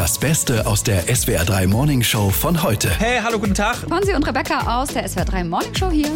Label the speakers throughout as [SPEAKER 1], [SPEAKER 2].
[SPEAKER 1] Das Beste aus der SWR 3 Morning Show von heute.
[SPEAKER 2] Hey, hallo, guten Tag.
[SPEAKER 3] Fonsi und Rebecca aus der SWR 3 Morning Show hier.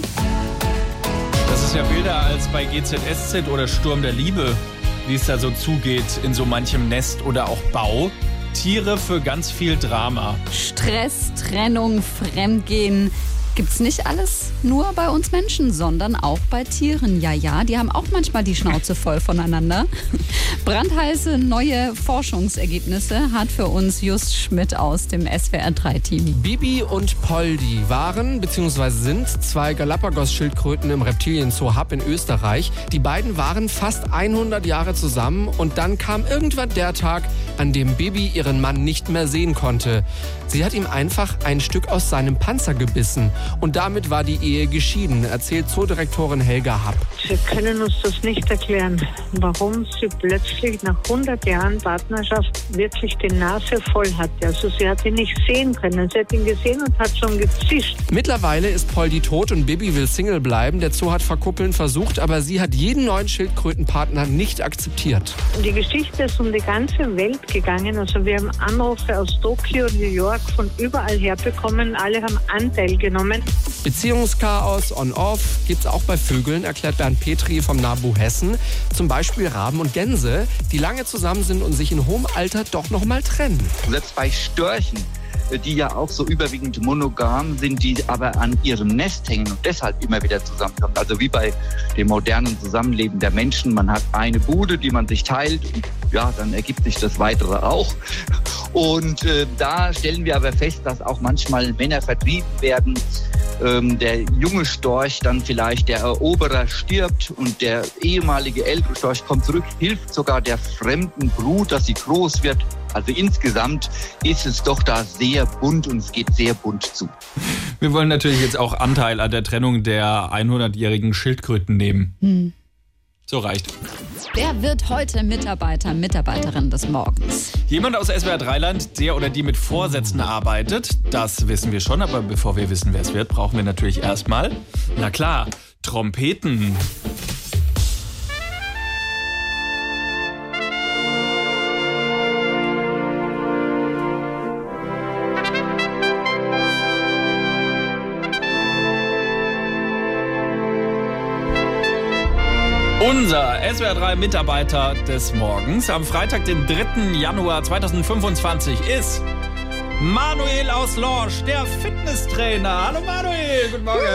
[SPEAKER 2] Das ist ja wilder als bei GZSZ oder Sturm der Liebe, wie es da so zugeht in so manchem Nest oder auch Bau. Tiere für ganz viel Drama.
[SPEAKER 3] Stress, Trennung, Fremdgehen. Gibt's nicht alles nur bei uns Menschen, sondern auch bei Tieren. Ja, die haben auch manchmal die Schnauze voll voneinander. Brandheiße neue Forschungsergebnisse hat für uns Just Schmidt aus dem SWR3-Team.
[SPEAKER 4] Bibi und Poldi waren bzw. sind zwei Galapagos-Schildkröten im Reptilienzoo Hub in Österreich. Die beiden waren fast 100 Jahre zusammen und dann kam irgendwann der Tag, an dem Bibi ihren Mann nicht mehr sehen konnte. Sie hat ihm einfach ein Stück aus seinem Panzer gebissen. Und damit war die Ehe geschieden, erzählt Zoodirektorin Helga Happ.
[SPEAKER 5] Wir können uns das nicht erklären, warum sie plötzlich nach 100 Jahren Partnerschaft wirklich die Nase voll hatte. Also sie hat ihn nicht sehen können. Sie hat ihn gesehen und hat schon gezischt.
[SPEAKER 4] Mittlerweile ist Poldi tot und Bibi will Single bleiben. Der Zoo hat verkuppeln versucht, aber sie hat jeden neuen Schildkrötenpartner nicht akzeptiert.
[SPEAKER 5] Die Geschichte ist um die ganze Welt gegangen. Also wir haben Anrufe aus Tokio, New York, von überall her bekommen. Alle haben Anteil genommen.
[SPEAKER 4] Beziehungschaos on-off gibt's auch bei Vögeln, erklärt Bernd Petri vom NABU Hessen. Zum Beispiel Raben und Gänse, die lange zusammen sind und sich in hohem Alter doch noch mal trennen.
[SPEAKER 6] Selbst bei Störchen, die ja auch so überwiegend monogam sind, die aber an ihrem Nest hängen und deshalb immer wieder zusammenkommen. Also wie bei dem modernen Zusammenleben der Menschen. Man hat eine Bude, die man sich teilt und ja, dann ergibt sich das Weitere auch. Und da stellen wir aber fest, dass auch manchmal Männer vertrieben werden. Der junge Storch dann vielleicht, der Eroberer stirbt und der ehemalige ältere Storch kommt zurück, hilft sogar der fremden Brut, dass sie groß wird. Also insgesamt ist es doch da sehr bunt und es geht sehr bunt zu.
[SPEAKER 2] Wir wollen natürlich jetzt auch Anteil an der Trennung der 100-jährigen Schildkröten nehmen. So reicht.
[SPEAKER 3] Wer wird heute Mitarbeiterin des Morgens?
[SPEAKER 2] Jemand aus SWR 3-Land, der oder die mit Vorsätzen arbeitet, das wissen wir schon. Aber bevor wir wissen, wer es wird, brauchen wir natürlich erstmal, na klar, Trompeten. Unser SWR3-Mitarbeiter des Morgens am Freitag, den 3. Januar 2025 ist Manuel aus Lorsch, der Fitnesstrainer. Hallo Manuel, guten Morgen.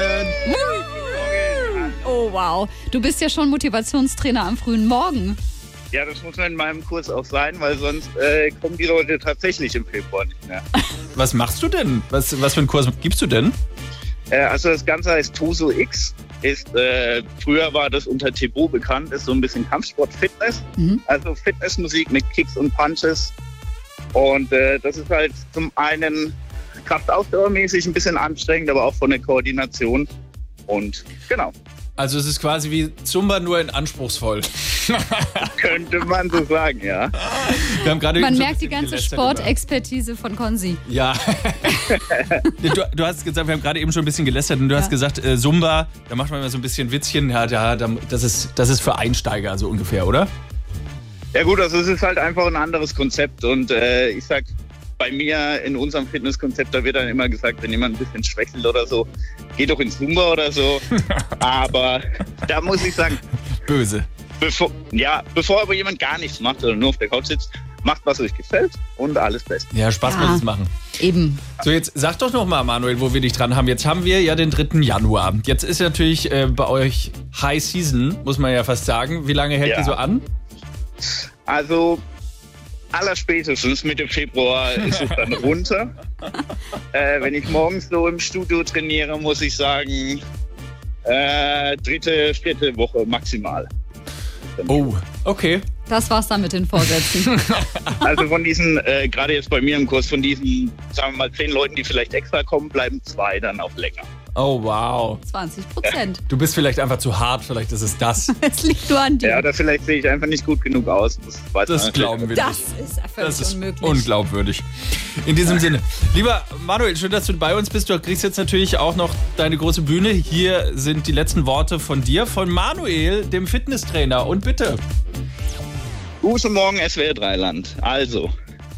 [SPEAKER 3] Oh wow, du bist ja schon Motivationstrainer am frühen Morgen.
[SPEAKER 7] Ja, das muss man in meinem Kurs auch sein, weil sonst kommen die Leute tatsächlich im Februar nicht mehr.
[SPEAKER 2] Was machst du denn? Was für einen Kurs gibst du denn?
[SPEAKER 7] Also das Ganze heißt Toso X. Früher war das unter Tebo bekannt, ist so ein bisschen Kampfsport-Fitness. Also Fitnessmusik mit Kicks und Punches. Und das ist halt zum einen kraftausdauermäßig ein bisschen anstrengend, aber auch von der Koordination. Und genau.
[SPEAKER 2] Also es ist quasi wie Zumba, nur in anspruchsvoll.
[SPEAKER 7] Könnte man so sagen, ja.
[SPEAKER 2] Wir haben gerade
[SPEAKER 3] man merkt die ganze Sportexpertise von Konzi.
[SPEAKER 2] Ja. Du hast gesagt, wir haben gerade eben schon ein bisschen gelästert und du hast gesagt, Zumba, da macht man immer so ein bisschen Witzchen. Ja, das ist für Einsteiger so ungefähr, oder?
[SPEAKER 7] Ja gut, also es ist halt einfach ein anderes Konzept und ich sag, bei mir in unserem Fitnesskonzept, da wird dann immer gesagt, wenn jemand ein bisschen schwächelt oder so, geh doch ins Zumba oder so. Aber da muss ich sagen,
[SPEAKER 2] böse.
[SPEAKER 7] Bevor aber jemand gar nichts macht oder nur auf der Couch sitzt, macht, was euch gefällt und alles Beste.
[SPEAKER 2] Ja, Spaß muss es machen.
[SPEAKER 3] Eben.
[SPEAKER 2] So, jetzt sag doch noch mal, Manuel, wo wir dich dran haben. Jetzt haben wir ja den 3. Januar. Jetzt ist natürlich bei euch High Season, muss man ja fast sagen. Wie lange hält die so an?
[SPEAKER 7] Also allerspätestens Mitte Februar ist es dann runter. Wenn ich morgens so im Studio trainiere, muss ich sagen, 3., 4. Woche maximal.
[SPEAKER 2] Oh, okay.
[SPEAKER 3] Das war's dann mit den Vorsätzen.
[SPEAKER 7] Also von diesen, gerade jetzt bei mir im Kurs, von diesen, sagen wir mal, 10 Leuten, die vielleicht extra kommen, bleiben 2 dann auch länger.
[SPEAKER 2] Oh, wow.
[SPEAKER 3] 20%.
[SPEAKER 2] Du bist vielleicht einfach zu hart, vielleicht ist es das.
[SPEAKER 3] Es liegt nur an dir.
[SPEAKER 7] Ja, oder vielleicht sehe ich einfach nicht gut genug aus.
[SPEAKER 2] Das glauben wir nicht.
[SPEAKER 3] Das ist völlig unmöglich.
[SPEAKER 2] Unglaubwürdig. In diesem Sinne. Lieber Manuel, schön, dass du bei uns bist. Du kriegst jetzt natürlich auch noch deine große Bühne. Hier sind die letzten Worte von dir, von Manuel, dem Fitnesstrainer. Und bitte.
[SPEAKER 7] Guten Morgen, SWR 3-Land. Also,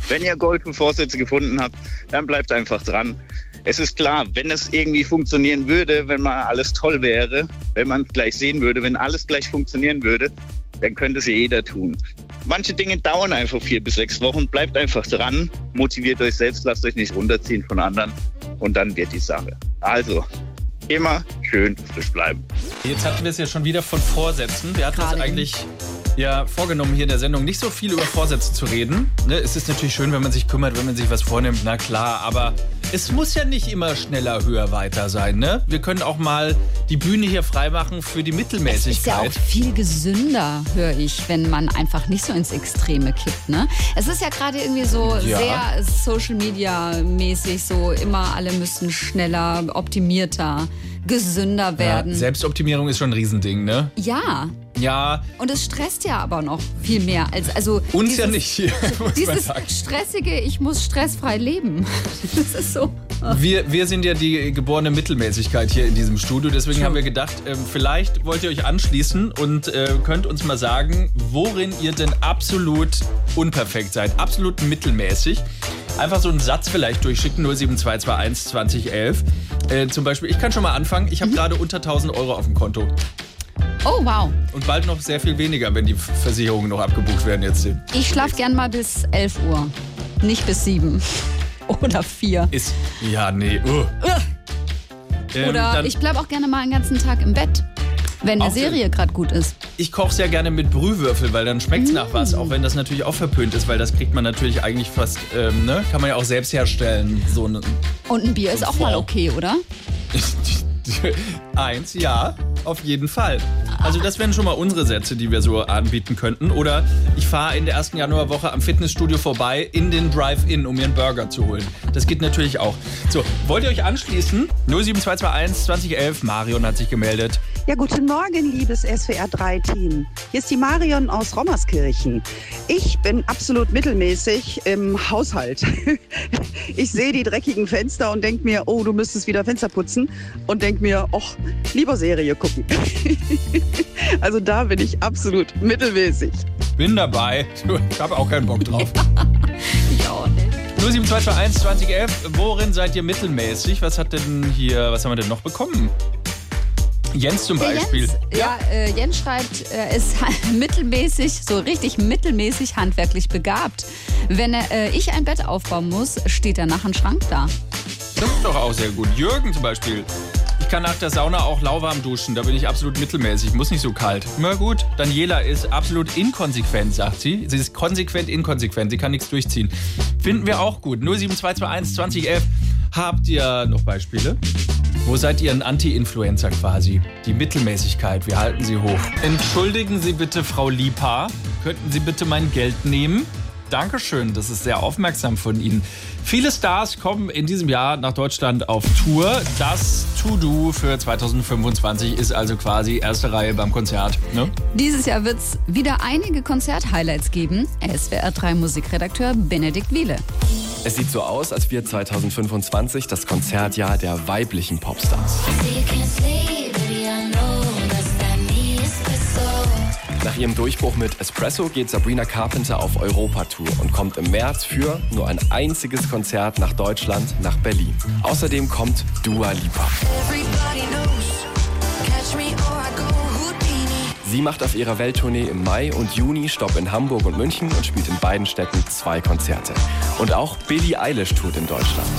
[SPEAKER 7] Wenn ihr Gold für Vorsätze gefunden habt, dann bleibt einfach dran. Es ist klar, wenn es irgendwie funktionieren würde, wenn mal alles toll wäre, wenn man es gleich sehen würde, wenn alles gleich funktionieren würde, dann könnte es ja jeder tun. Manche Dinge dauern einfach 4 bis 6 Wochen. Bleibt einfach dran, motiviert euch selbst, lasst euch nicht runterziehen von anderen und dann wird die Sache. Also, immer schön frisch bleiben.
[SPEAKER 2] Jetzt hatten wir es ja schon wieder von Vorsätzen. Wir hatten uns eigentlich vorgenommen, hier in der Sendung nicht so viel über Vorsätze zu reden. Ne, es ist natürlich schön, wenn man sich kümmert, wenn man sich was vornimmt, na klar, aber es muss ja nicht immer schneller, höher, weiter sein. Ne? Wir können auch mal die Bühne hier freimachen für die Mittelmäßigkeit.
[SPEAKER 3] Es ist ja auch viel gesünder, höre ich, wenn man einfach nicht so ins Extreme kippt. Ne? Es ist ja gerade irgendwie so sehr Social-Media-mäßig, so immer alle müssen schneller, optimierter, gesünder werden.
[SPEAKER 2] Ja, Selbstoptimierung ist schon ein Riesending, ne?
[SPEAKER 3] Ja.
[SPEAKER 2] Ja.
[SPEAKER 3] Und es stresst ja aber noch viel mehr. Also
[SPEAKER 2] uns ja nicht hier, muss
[SPEAKER 3] dieses
[SPEAKER 2] man sagen.
[SPEAKER 3] stressige, ich muss stressfrei leben. Das ist so.
[SPEAKER 2] Wir sind ja die geborene Mittelmäßigkeit hier in diesem Studio. Deswegen haben wir gedacht, vielleicht wollt ihr euch anschließen und könnt uns mal sagen, worin ihr denn absolut unperfekt seid. Absolut mittelmäßig. Einfach so einen Satz vielleicht durchschicken, 07221 2011. Zum Beispiel, ich kann schon mal anfangen. Ich habe gerade unter 1.000 Euro auf dem Konto.
[SPEAKER 3] Oh, wow.
[SPEAKER 2] Und bald noch sehr viel weniger, wenn die Versicherungen noch abgebucht werden jetzt.
[SPEAKER 3] Ich schlafe gern mal bis 11 Uhr. Nicht bis 7. Oder 4. Oder ich bleibe auch gerne mal einen ganzen Tag im Bett, wenn eine Serie gerade gut ist.
[SPEAKER 2] Ich koche sehr gerne mit Brühwürfel, weil dann schmeckt es nach was. Auch wenn das natürlich auch verpönt ist, weil das kriegt man natürlich eigentlich fast, kann man ja auch selbst herstellen. Und
[SPEAKER 3] ein Bier ist auch mal okay, oder?
[SPEAKER 2] Eins, ja, auf jeden Fall. Also das wären schon mal unsere Sätze, die wir so anbieten könnten. Oder ich fahre in der ersten Januarwoche am Fitnessstudio vorbei in den Drive-In, um mir einen Burger zu holen. Das geht natürlich auch. So, wollt ihr euch anschließen? 07221 2011, Marion hat sich gemeldet.
[SPEAKER 8] Ja, guten Morgen, liebes SWR3-Team. Hier ist die Marion aus Rommerskirchen. Ich bin absolut mittelmäßig im Haushalt. Ich sehe die dreckigen Fenster und denke mir, oh, du müsstest wieder Fenster putzen. Und denke mir, och, lieber Serie gucken. Also da bin ich absolut mittelmäßig.
[SPEAKER 2] Bin dabei. Ich habe auch keinen Bock drauf.
[SPEAKER 3] Ich auch nicht.
[SPEAKER 2] 07221 2011, worin seid ihr mittelmäßig? Was haben wir denn noch bekommen? Jens zum Beispiel.
[SPEAKER 3] Jens schreibt, er ist mittelmäßig, so richtig mittelmäßig handwerklich begabt. Wenn ich ein Bett aufbauen muss, steht danach ein Schrank da.
[SPEAKER 2] Das ist doch auch sehr gut. Jürgen zum Beispiel. Ich kann nach der Sauna auch lauwarm duschen, da bin ich absolut mittelmäßig, muss nicht so kalt. Na gut, Daniela ist absolut inkonsequent, sagt sie. Sie ist konsequent inkonsequent, sie kann nichts durchziehen. Finden wir auch gut. 07221 2011. Habt ihr noch Beispiele? Wo seid ihr ein Anti-Influencer quasi? Die Mittelmäßigkeit, wir halten sie hoch. Entschuldigen Sie bitte, Frau Lipa, könnten Sie bitte mein Geld nehmen? Dankeschön, das ist sehr aufmerksam von Ihnen. Viele Stars kommen in diesem Jahr nach Deutschland auf Tour. Das To-Do für 2025 ist also quasi erste Reihe beim Konzert. Ne?
[SPEAKER 3] Dieses Jahr wird es wieder einige Konzert-Highlights geben. SWR3 Musikredakteur Benedikt Wiele.
[SPEAKER 9] Es sieht so aus, als wird 2025 das Konzertjahr der weiblichen Popstars. Nach ihrem Durchbruch mit Espresso geht Sabrina Carpenter auf Europatour und kommt im März für nur ein einziges Konzert nach Deutschland, nach Berlin. Außerdem kommt Dua Lipa. Sie macht auf ihrer Welttournee im Mai und Juni Stopp in Hamburg und München und spielt in beiden Städten 2 Konzerte. Und auch Billie Eilish tourt in Deutschland.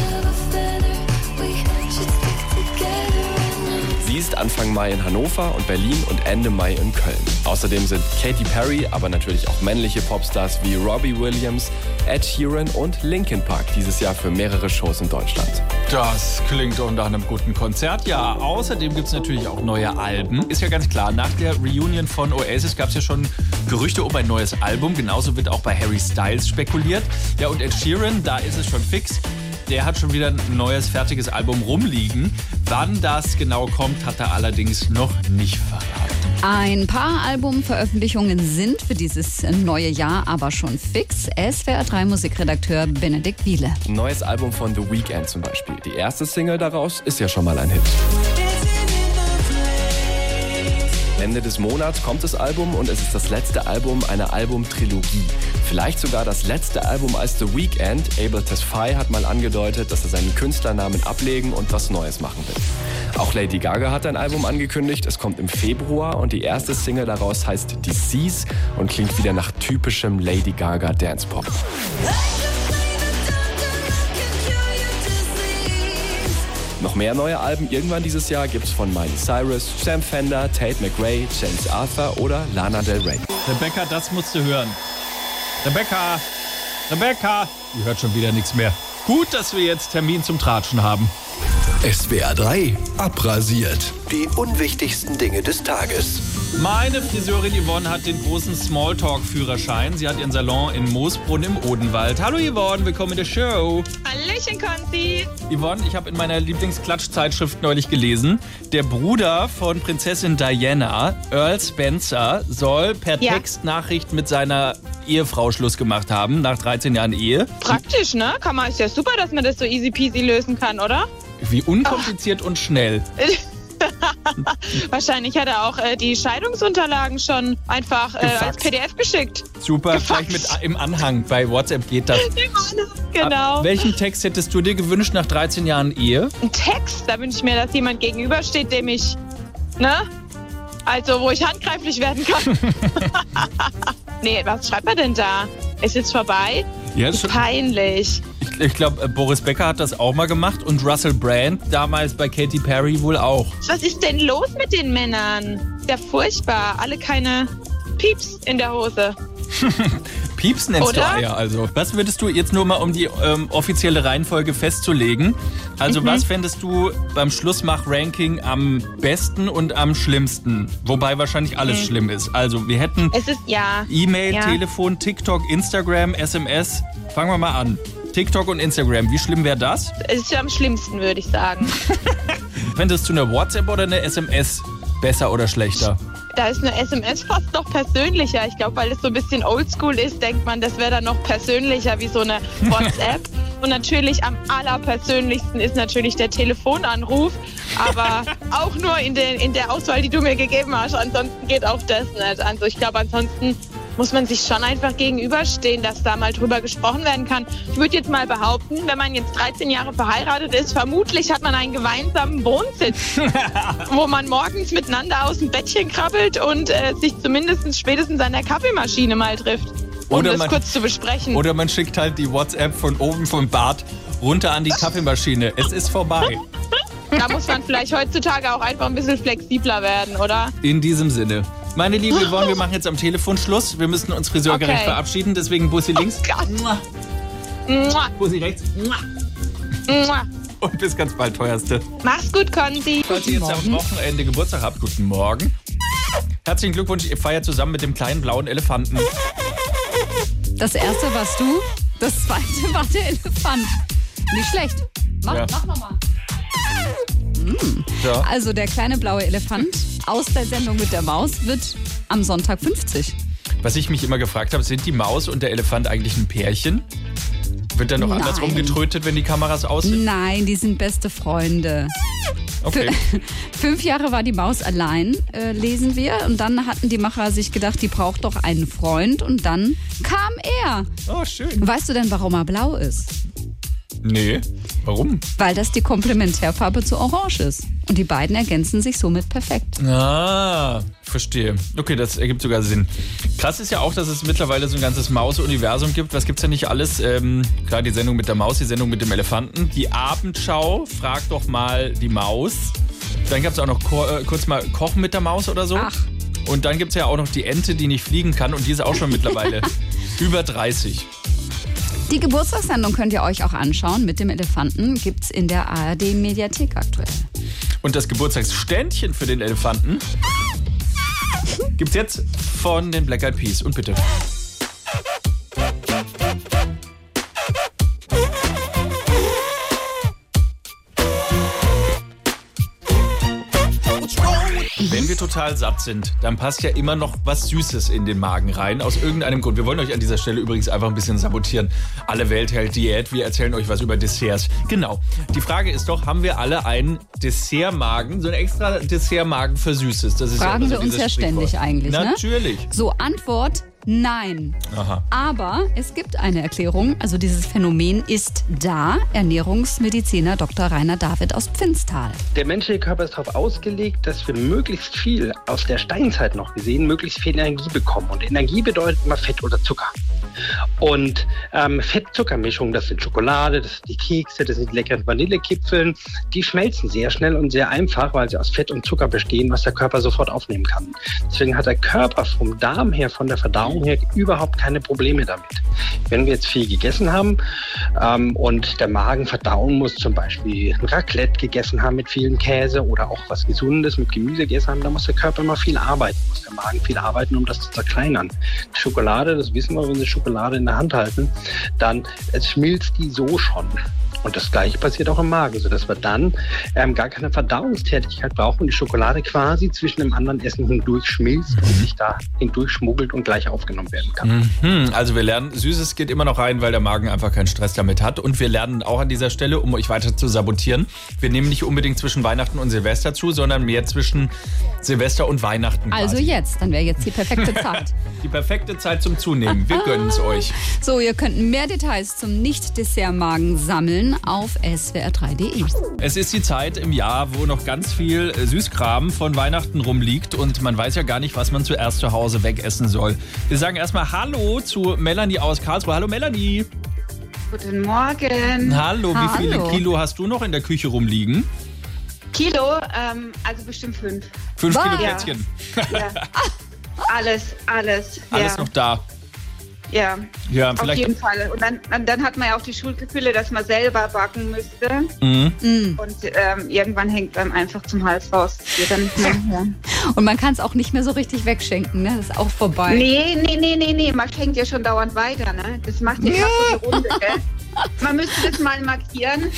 [SPEAKER 9] Sie ist Anfang Mai in Hannover und Berlin und Ende Mai in Köln. Außerdem sind Katy Perry, aber natürlich auch männliche Popstars wie Robbie Williams, Ed Sheeran und Linkin Park dieses Jahr für mehrere Shows in Deutschland.
[SPEAKER 2] Das klingt doch nach einem guten Konzert. Ja, außerdem gibt es natürlich auch neue Alben. Ist ja ganz klar, nach der Reunion von Oasis gab es ja schon Gerüchte um ein neues Album. Genauso wird auch bei Harry Styles spekuliert. Ja, und Ed Sheeran, da ist es schon fix. Der hat schon wieder ein neues, fertiges Album rumliegen. Wann das genau kommt, hat er allerdings noch nicht verraten.
[SPEAKER 3] Ein paar Albumveröffentlichungen sind für dieses neue Jahr aber schon fix. SWR3 Musikredakteur Benedikt Wiele.
[SPEAKER 9] Ein neues Album von The Weeknd zum Beispiel. Die erste Single daraus ist ja schon mal ein Hit. Ende des Monats kommt das Album und es ist das letzte Album einer Albumtrilogie. Vielleicht sogar das letzte Album als The Weeknd. Abel Tesfaye hat mal angedeutet, dass er seinen Künstlernamen ablegen und was Neues machen will. Auch Lady Gaga hat ein Album angekündigt. Es kommt im Februar und die erste Single daraus heißt Disease und klingt wieder nach typischem Lady Gaga Dance Pop. Noch mehr neue Alben irgendwann dieses Jahr gibt's von Miley Cyrus, Sam Fender, Tate McRae, James Arthur oder Lana Del Rey.
[SPEAKER 2] Rebecca, das musst du hören. Rebecca! Die hört schon wieder nichts mehr. Gut, dass wir jetzt Termin zum Tratschen haben.
[SPEAKER 1] SWR 3 abrasiert. Die unwichtigsten Dinge des Tages.
[SPEAKER 2] Meine Friseurin Yvonne hat den großen Smalltalk-Führerschein. Sie hat ihren Salon in Moosbrunn im Odenwald. Hallo Yvonne, willkommen in der Show.
[SPEAKER 10] Hallöchen, Konzi.
[SPEAKER 2] Yvonne, ich habe in meiner Lieblingsklatschzeitschrift neulich gelesen, der Bruder von Prinzessin Diana, Earl Spencer, soll per Textnachricht mit seiner Ehefrau Schluss gemacht haben, nach 13 Jahren Ehe.
[SPEAKER 10] Praktisch, ne? Ist ja super, dass man das so easy peasy lösen kann, oder?
[SPEAKER 2] Wie unkompliziert und schnell.
[SPEAKER 10] Wahrscheinlich hat er auch die Scheidungsunterlagen schon einfach als PDF geschickt.
[SPEAKER 2] Super, gleich mit im Anhang. Bei WhatsApp geht das.
[SPEAKER 10] Genau.
[SPEAKER 2] Welchen Text hättest du dir gewünscht nach 13 Jahren Ehe?
[SPEAKER 10] Ein Text? Da wünsche ich mir, dass jemand gegenübersteht, dem ich, wo ich handgreiflich werden kann. Nee, was schreibt man denn da? Ist jetzt vorbei?
[SPEAKER 2] Ja,
[SPEAKER 10] peinlich.
[SPEAKER 2] Ich glaube, Boris Becker hat das auch mal gemacht und Russell Brand damals bei Katy Perry wohl auch.
[SPEAKER 10] Was ist denn los mit den Männern? Ja, furchtbar. Alle keine Pieps in der Hose.
[SPEAKER 2] Pieps nennst
[SPEAKER 10] Oder?
[SPEAKER 2] du Eier also. Was würdest du jetzt nur mal, um die offizielle Reihenfolge festzulegen, was fändest du beim Schlussmach-Ranking am besten und am schlimmsten? Wobei wahrscheinlich alles schlimm ist. Also wir hätten E-Mail, Telefon, TikTok, Instagram, SMS. Fangen wir mal an. TikTok und Instagram, wie schlimm wäre das?
[SPEAKER 10] Es ist ja am schlimmsten, würde ich sagen.
[SPEAKER 2] Fändest du eine WhatsApp oder eine SMS besser oder schlechter?
[SPEAKER 10] Da ist eine SMS fast noch persönlicher. Ich glaube, weil es so ein bisschen oldschool ist, denkt man, das wäre dann noch persönlicher wie so eine WhatsApp. Und natürlich am allerpersönlichsten ist natürlich der Telefonanruf. Aber auch nur in der Auswahl, die du mir gegeben hast. Ansonsten geht auch das nicht. Also ich glaube, ansonsten muss man sich schon einfach gegenüberstehen, dass da mal drüber gesprochen werden kann. Ich würde jetzt mal behaupten, wenn man jetzt 13 Jahre verheiratet ist, vermutlich hat man einen gemeinsamen Wohnsitz, wo man morgens miteinander aus dem Bettchen krabbelt und sich zumindest spätestens an der Kaffeemaschine mal trifft, um das kurz zu besprechen.
[SPEAKER 2] Oder man schickt halt die WhatsApp von oben vom Bad runter an die Kaffeemaschine. Es ist vorbei.
[SPEAKER 10] Da muss man vielleicht heutzutage auch einfach ein bisschen flexibler werden, oder?
[SPEAKER 2] In diesem Sinne. Meine liebe Yvonne, wir machen jetzt am Telefon Schluss. Wir müssen uns friseurgerecht verabschieden, deswegen Bussi links. Bussi rechts. Und bis ganz bald, teuerste.
[SPEAKER 10] Mach's gut, Konzi.
[SPEAKER 2] Falls ihr jetzt am Wochenende Geburtstag habt, guten Morgen. Herzlichen Glückwunsch, ihr feiert zusammen mit dem kleinen blauen Elefanten.
[SPEAKER 3] Das erste warst du, das zweite war der Elefant. Nicht schlecht. Mach nochmal.
[SPEAKER 2] Ja.
[SPEAKER 3] Also der kleine blaue Elefant aus der Sendung mit der Maus wird am Sonntag 50.
[SPEAKER 2] Was ich mich immer gefragt habe, sind die Maus und der Elefant eigentlich ein Pärchen? Wird dann noch andersrum getrötet, wenn die Kameras aus sind?
[SPEAKER 3] Nein, die sind beste Freunde.
[SPEAKER 2] Okay.
[SPEAKER 3] 5 Jahre war die Maus allein, lesen wir. Und dann hatten die Macher sich gedacht, die braucht doch einen Freund. Und dann kam er.
[SPEAKER 2] Oh, schön.
[SPEAKER 3] Weißt du denn, warum er blau ist?
[SPEAKER 2] Nee, warum?
[SPEAKER 3] Weil das die Komplementärfarbe zu Orange ist. Und die beiden ergänzen sich somit perfekt.
[SPEAKER 2] Ah, verstehe. Okay, das ergibt sogar Sinn. Krass ist ja auch, dass es mittlerweile so ein ganzes Maus-Universum gibt. Was gibt's denn nicht alles? Klar, die Sendung mit der Maus, die Sendung mit dem Elefanten. Die Abendschau, frag doch mal die Maus. Dann gab's auch noch kurz mal Kochen mit der Maus oder so.
[SPEAKER 3] Ach.
[SPEAKER 2] Und dann gibt's ja auch noch die Ente, die nicht fliegen kann. Und die ist auch schon mittlerweile über 30.
[SPEAKER 3] Die Geburtstagssendung könnt ihr euch auch anschauen. Mit dem Elefanten gibt's in der ARD-Mediathek aktuell.
[SPEAKER 2] Und das Geburtstagsständchen für den Elefanten gibt's jetzt von den Black Eyed Peas. Und bitte. Wenn wir total total satt sind, dann passt ja immer noch was Süßes in den Magen rein, aus irgendeinem Grund. Wir wollen euch an dieser Stelle übrigens einfach ein bisschen sabotieren. Alle Welt hält Diät, wir erzählen euch was über Desserts. Genau. Die Frage ist doch, haben wir alle einen Dessertmagen, so einen extra Dessertmagen für Süßes? Das ist
[SPEAKER 3] Fragen
[SPEAKER 2] ja
[SPEAKER 3] wir uns ja ständig eigentlich, ne?
[SPEAKER 2] Natürlich.
[SPEAKER 3] So, Antwort: Nein.
[SPEAKER 2] Aha.
[SPEAKER 3] Aber es gibt eine Erklärung, also dieses Phänomen ist da. Ernährungsmediziner Dr. Rainer David aus Pfinztal.
[SPEAKER 11] Der menschliche Körper ist darauf ausgelegt, dass wir möglichst viel, aus der Steinzeit noch gesehen, möglichst viel Energie bekommen. Und Energie bedeutet immer Fett oder Zucker. Und Fett-Zucker-Mischungen, das sind Schokolade, das sind die Kekse, das sind die leckeren Vanillekipfeln, die schmelzen sehr schnell und sehr einfach, weil sie aus Fett und Zucker bestehen, was der Körper sofort aufnehmen kann. Deswegen hat der Körper vom Darm her, von der Verdauung her, überhaupt keine Probleme damit. Wenn wir jetzt viel gegessen haben und der Magen verdauen muss, zum Beispiel ein Raclette gegessen haben mit vielen Käse oder auch was Gesundes mit Gemüse gegessen haben, dann muss der Körper immer viel arbeiten, muss der Magen viel arbeiten, um das zu zerkleinern. Die Schokolade, das wissen wir, wenn Sie Schokolade in der Hand halten, dann schmilzt die so schon. Und das Gleiche passiert auch im Magen, sodass wir dann gar keine Verdauungstätigkeit brauchen und die Schokolade quasi zwischen dem anderen Essen hindurch schmilzt und sich da hindurch schmuggelt und gleich aufgenommen werden kann.
[SPEAKER 2] Also wir lernen, Süßes geht immer noch rein, weil der Magen einfach keinen Stress damit hat. Und wir lernen auch an dieser Stelle, um euch weiter zu sabotieren, wir nehmen nicht unbedingt zwischen Weihnachten und Silvester zu, sondern mehr zwischen Silvester und Weihnachten quasi.
[SPEAKER 3] Also jetzt, dann wäre jetzt die perfekte Zeit.
[SPEAKER 2] Die perfekte Zeit zum Zunehmen. Wir gönnen es euch.
[SPEAKER 3] So, ihr könnt mehr Details zum Nicht-Dessert-Magen sammeln auf swr3.de.
[SPEAKER 2] Es ist die Zeit im Jahr, wo noch ganz viel Süßkram von Weihnachten rumliegt und man weiß ja gar nicht, was man zuerst zu Hause wegessen soll. Wir sagen erstmal Hallo zu Melanie aus Karlsruhe. Hallo Melanie.
[SPEAKER 12] Guten Morgen.
[SPEAKER 2] Hallo, wie viele Kilo hast du noch in der Küche rumliegen?
[SPEAKER 12] Kilo? Also bestimmt 5.
[SPEAKER 2] 5 Kilo Plätzchen?
[SPEAKER 12] Ja. Alles.
[SPEAKER 2] Alles noch da?
[SPEAKER 12] Ja,
[SPEAKER 2] vielleicht
[SPEAKER 12] auf jeden Fall. Und dann hat man ja auch die Schuldgefühle, dass man selber backen müsste. Und irgendwann hängt einem einfach zum Hals raus. Geht dann nicht mehr her.
[SPEAKER 3] Und man kann es auch nicht mehr so richtig wegschenken, ne? Das ist auch vorbei.
[SPEAKER 12] Nee. Man schenkt ja schon dauernd weiter, ne? Das macht ja die Runde, gell? Man müsste das mal markieren.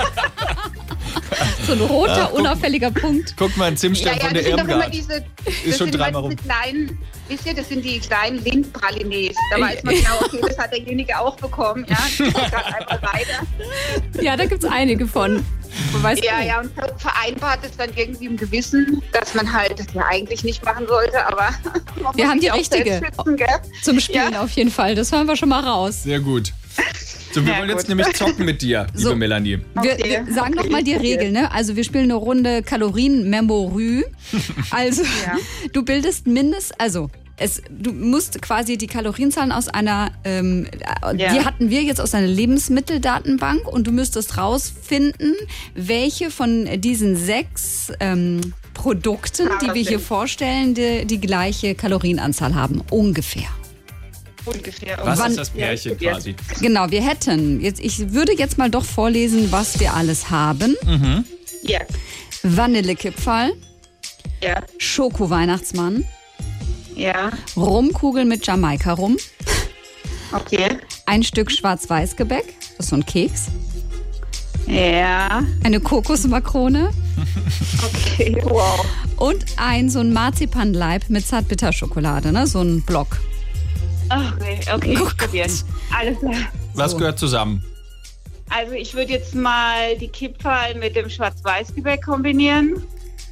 [SPEAKER 3] So ein roter, unauffälliger Punkt.
[SPEAKER 2] Guck mal, ein Zimtstern von der Irmgard. Ist schon dreimal rum.
[SPEAKER 12] Wisst ihr, das sind die kleinen Lindpralines. Da weiß man genau, okay, das hat derjenige auch bekommen. Ja, ich gehe gerade einmal weiter.
[SPEAKER 3] Ja, da gibt es einige von.
[SPEAKER 12] Ja, und vereinbart es dann irgendwie im Gewissen, dass man halt das ja eigentlich nicht machen sollte, aber
[SPEAKER 3] wir haben die richtige zum Spielen auf jeden Fall. Das hören wir schon mal raus.
[SPEAKER 2] Sehr gut. So, wir wollen jetzt nämlich zocken mit dir, liebe Melanie.
[SPEAKER 3] Wir sagen noch mal die Regeln, ne? Also wir spielen eine Runde Kalorien-Memory. Also du bildest du musst quasi die Kalorienzahlen aus einer, die hatten wir jetzt aus einer Lebensmitteldatenbank und du müsstest rausfinden, welche von diesen 6 Produkten, die wir hier vorstellen, die gleiche Kalorienanzahl haben, ungefähr.
[SPEAKER 2] Was ist das Pärchen quasi?
[SPEAKER 3] Genau, wir hätten, ich würde jetzt mal doch vorlesen, was wir alles haben.
[SPEAKER 12] Ja.
[SPEAKER 3] Vanillekipferl.
[SPEAKER 12] Ja.
[SPEAKER 3] Schoko-Weihnachtsmann.
[SPEAKER 12] Ja.
[SPEAKER 3] Rumkugeln mit Jamaika-Rum.
[SPEAKER 12] Okay.
[SPEAKER 3] Ein Stück Schwarz-Weiß-Gebäck. Das ist so ein Keks.
[SPEAKER 12] Ja.
[SPEAKER 3] Eine Kokosmakrone.
[SPEAKER 12] Okay, wow.
[SPEAKER 3] Und so ein Marzipanleib mit Zartbitterschokolade, ne? So ein Block.
[SPEAKER 12] Okay, probieren. Alles klar.
[SPEAKER 2] Was gehört zusammen?
[SPEAKER 12] Also ich würde jetzt mal die Kipferl mit dem Schwarz-Weiß-Gebäck kombinieren.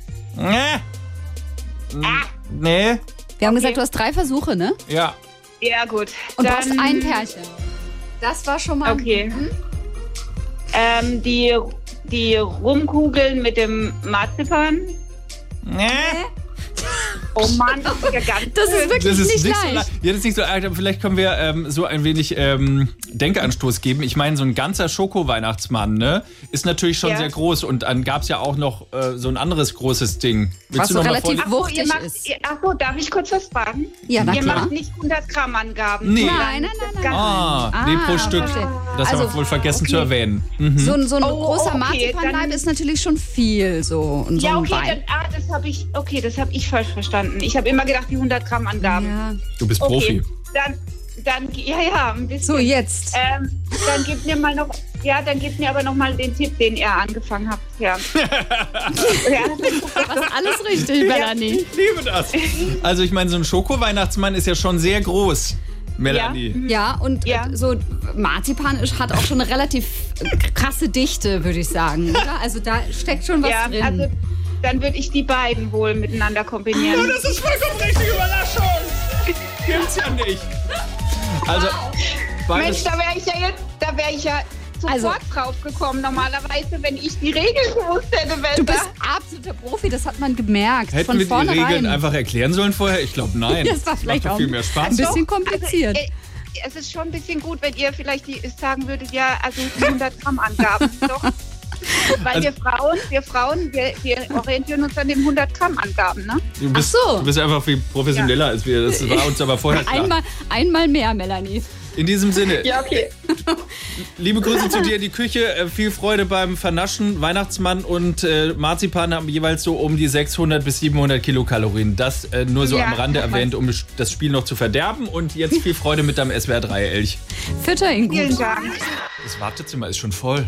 [SPEAKER 2] Nee.
[SPEAKER 3] Wir haben gesagt, du hast 3 Versuche, ne?
[SPEAKER 2] Ja.
[SPEAKER 12] Ja, gut.
[SPEAKER 3] Und du brauchst ein Pärchen. Das war schon mal...
[SPEAKER 12] Okay. Die Rumkugeln mit dem Marzipan. Oh Mann, das ist ja ganz
[SPEAKER 3] Das ist wirklich nicht leicht.
[SPEAKER 2] Ja, das ist nicht so leicht. Vielleicht können wir so ein wenig Denkanstoß geben. Ich meine, so ein ganzer Schoko-Weihnachtsmann, ne, ist natürlich schon sehr groß. Und dann gab es ja auch noch so ein anderes großes Ding.
[SPEAKER 3] Was so relativ wuchtig ist.
[SPEAKER 12] Achso, darf ich kurz was fragen?
[SPEAKER 3] Ja, na klar.
[SPEAKER 12] Ihr macht nicht 100 Gramm Angaben.
[SPEAKER 2] Nee.
[SPEAKER 3] Nein.
[SPEAKER 2] Nee, pro Stück. Das haben wir wohl vergessen zu erwähnen.
[SPEAKER 3] So ein großer Marzipanleib ist natürlich schon viel. So, und so das habe ich falsch verstanden. Ich habe immer gedacht, die 100 Gramm Angaben.
[SPEAKER 2] Ja. Du bist Profi.
[SPEAKER 12] Dann, ja, ein bisschen.
[SPEAKER 3] So, jetzt.
[SPEAKER 12] Dann gib mir aber noch mal den Tipp, den ihr angefangen habt. Ja.
[SPEAKER 3] Du machst alles richtig, Melanie.
[SPEAKER 2] Ich liebe das. Also ich meine, so ein Schoko-Weihnachtsmann ist ja schon sehr groß, Melanie.
[SPEAKER 3] Ja, und so Marzipan hat auch schon eine relativ krasse Dichte, würde ich sagen. Oder? Also da steckt schon was drin.
[SPEAKER 12] Also dann würde ich die beiden wohl miteinander kombinieren.
[SPEAKER 2] Oh, das ist vollkommen richtige Überraschung. Gibt's ja nicht. Also,
[SPEAKER 12] Mensch, da wäre ich ja sofort drauf gekommen. Normalerweise, wenn ich die Regeln gewusst hätte,
[SPEAKER 3] du bist absoluter Profi, das hat man gemerkt.
[SPEAKER 2] Hätten
[SPEAKER 3] von
[SPEAKER 2] wir
[SPEAKER 3] vornherein.
[SPEAKER 2] die Regeln einfach erklären sollen vorher? Ich glaube, nein.
[SPEAKER 3] Das war vielleicht
[SPEAKER 2] macht
[SPEAKER 3] auch
[SPEAKER 2] viel mehr Spaß.
[SPEAKER 3] ein bisschen kompliziert.
[SPEAKER 12] Also, es ist schon ein bisschen gut, wenn ihr vielleicht sagen würdet, ja, also 100 Gramm Angaben. Doch. Weil
[SPEAKER 2] Also,
[SPEAKER 12] wir Frauen, wir orientieren uns an den 100 Gramm Angaben, ne?
[SPEAKER 2] Du bist einfach viel professioneller als wir. Das war uns aber vorher klar.
[SPEAKER 3] Einmal mehr, Melanie.
[SPEAKER 2] In diesem Sinne.
[SPEAKER 12] Ja, okay.
[SPEAKER 2] Liebe Grüße zu dir in die Küche. Viel Freude beim Vernaschen. Weihnachtsmann und Marzipan haben jeweils so um die 600 bis 700 Kilokalorien. Das nur so am Rande erwähnt, um das Spiel noch zu verderben. Und jetzt viel Freude mit deinem SWR 3 Elch.
[SPEAKER 3] Fütter ihn gut.
[SPEAKER 12] Vielen Dank.
[SPEAKER 2] Das Wartezimmer ist schon voll.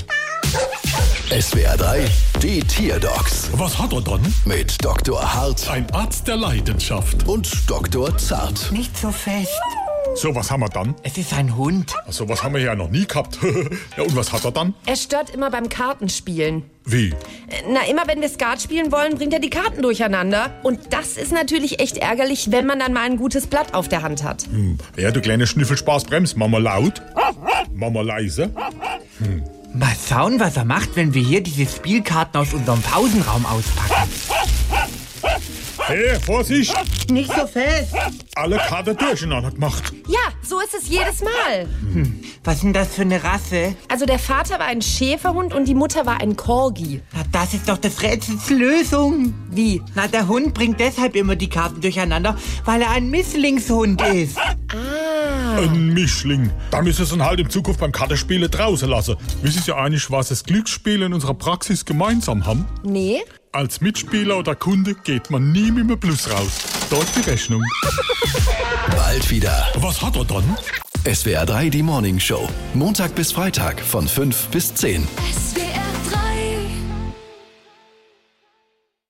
[SPEAKER 1] SWR 3, die Tierdocs
[SPEAKER 13] Was hat er dann?
[SPEAKER 1] mit Dr. Hart
[SPEAKER 13] Ein Arzt der Leidenschaft.
[SPEAKER 1] und Dr. Zart.
[SPEAKER 14] Nicht so fest.
[SPEAKER 13] So, was haben wir dann?
[SPEAKER 14] Es ist ein Hund.
[SPEAKER 13] Also, was haben wir ja noch nie gehabt. Ja, und was hat er dann?
[SPEAKER 15] Er stört immer beim Kartenspielen.
[SPEAKER 13] Wie?
[SPEAKER 15] Na, immer wenn wir Skat spielen wollen, bringt er die Karten durcheinander. Und das ist natürlich echt ärgerlich, wenn man dann mal ein gutes Blatt auf der Hand hat.
[SPEAKER 13] Ja, du kleine Schnüffelspaß, bremst. Mama laut. Mama leise.
[SPEAKER 14] Mal schauen, was er macht, wenn wir hier diese Spielkarten aus unserem Pausenraum auspacken.
[SPEAKER 13] Hey, Vorsicht!
[SPEAKER 14] Nicht so fest.
[SPEAKER 13] Alle Karten durcheinander gemacht.
[SPEAKER 15] Ja, so ist es jedes Mal.
[SPEAKER 14] Was ist denn das für eine Rasse?
[SPEAKER 15] Also der Vater war ein Schäferhund und die Mutter war ein Corgi.
[SPEAKER 14] Na, das ist doch des Rätsels Lösung.
[SPEAKER 15] Wie?
[SPEAKER 14] Na, der Hund bringt deshalb immer die Karten durcheinander, weil er ein Misslingshund ist.
[SPEAKER 13] Ein Mischling. Da müssen sie ihn halt in Zukunft beim Kartenspielen draußen lassen. Wissen Sie eigentlich, was das Glücksspiel in unserer Praxis gemeinsam haben?
[SPEAKER 15] Nee.
[SPEAKER 13] Als Mitspieler oder Kunde geht man nie mit einem Plus raus. Dort die Rechnung.
[SPEAKER 1] Bald wieder.
[SPEAKER 13] Was hat er dann?
[SPEAKER 1] SWR 3, die Morning Show. Montag bis Freitag von 5 bis 10.
[SPEAKER 3] SWR